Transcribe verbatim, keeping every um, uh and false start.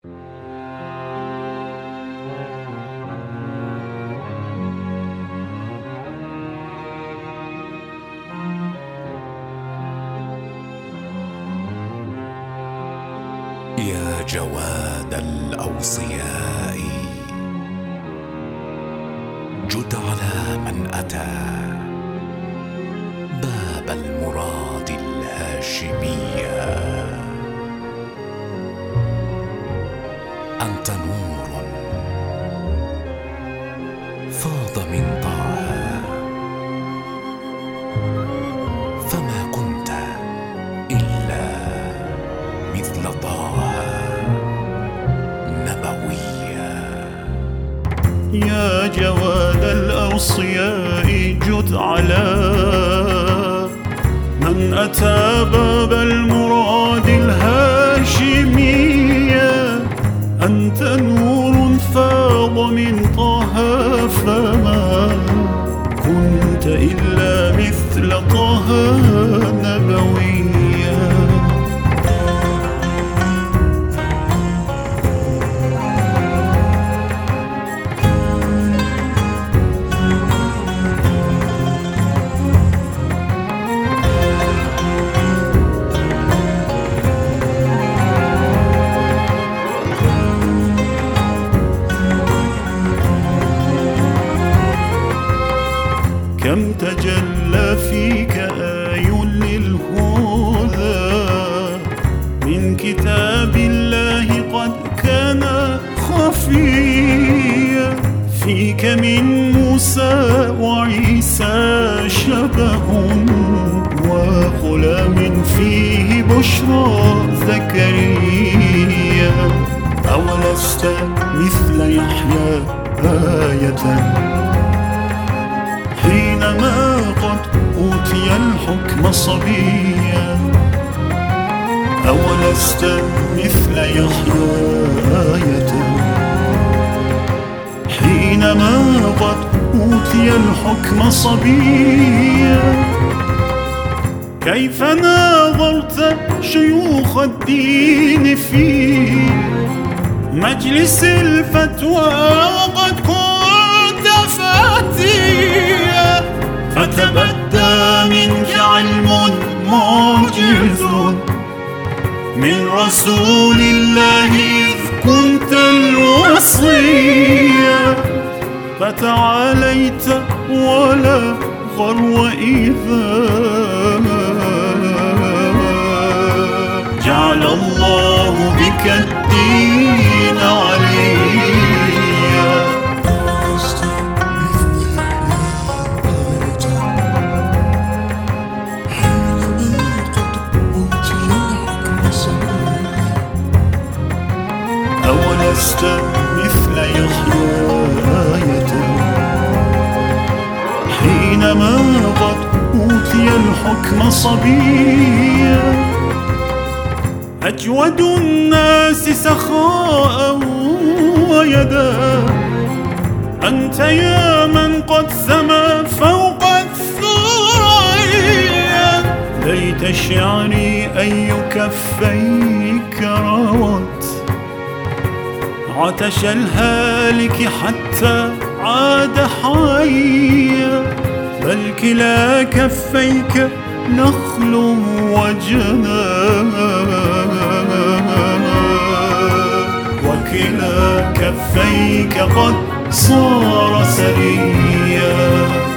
يا جواد الأوصياء، جد على من أتى باب المراد الهاشمية. أنت نور فاض من طه، فما كنت إلا مثل طه نبويا. يا جواد الأوصياء، جد على من أتى باب المراد الهاشمية. أنت نور فاض من طه، فما كنت إلا مثل طه نبويا. كم تجلى فيك آي للهدى، من كتاب الله قد كان خفيا. فيك من موسى وعيسى شبه، وغلام فيه بشرى زكريا. أولست مثل يحيى آية، حينما قد أوتي الحكم صبيا. أولست مثل يحيى آية، حينما قد أوتي الحكم صبيا. كيف ناظرت شيوخ الدين في مجلس الفتوى وقد كنت فاتيا. فتبدى منك علم معجز من رسول الله إذ كنت الوصيا. فتعاليت ولا غرو إذا جعل الله بك الدين عليا. أولست مثل يحيى آية، حينما قد أوتي الحكم صبيا. أجود الناس سخاء ويدا، أنت يا من قد سما فوق الثريا. ليت شعري أي كفيك روت عطش الهالك حتى عاد حيا. بل كلا كفيك نخل وجنى، وكلا كفيك قد صار سريا.